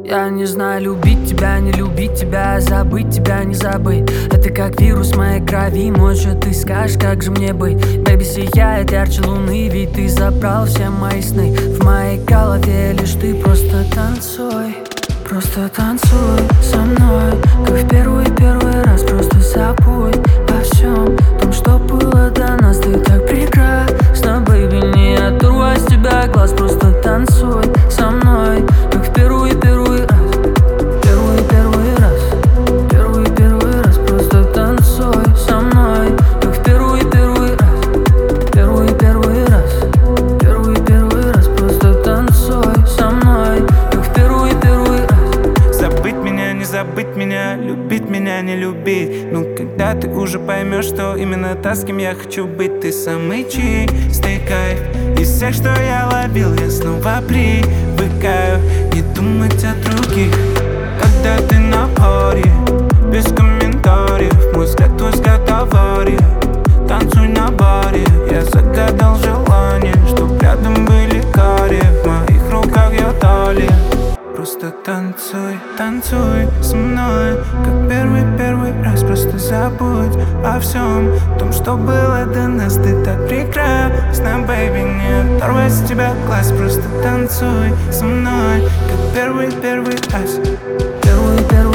Я не знаю, любить тебя, не любить тебя, забыть тебя, не забыть. Это как вирус в моей крови, может ты скажешь, как же мне быть. Бэйби, сияет ярче луны, ведь ты забрал все мои сны. В моей голове лишь ты, просто танцуй со мной, как в первый раз. Просто забудь обо всем том, что было до нас. Ты так прекрасна, бэйби, не оторву от тебя глаз. Просто танцуй со мной, как в первый раз. Первый раз. Просто танцуй со мной, как в первый раз. Первый раз. Просто танцуй со мной, как в первый раз. Забыть меня, не забыть меня, любить меня, не любить. Ну, когда ты уже поймешь, что именно та, с кем я хочу быть. Ты самый чистый кайф из всех, что я ловил. Я снова привыкаю не думать о других. Когда ты на паре, без комментариев, мой взгляд, твой взгляд авария. Танцуй на баре, я загадал желание, чтоб рядом были карие. В моих руках я талия. Просто танцуй со мной, как первый раз. Просто забудь о всем том, что было до нас. Ты так прекрасна, бэйби, не оторву от тебя глаз. Просто танцуй со мной, как первый раз. Первый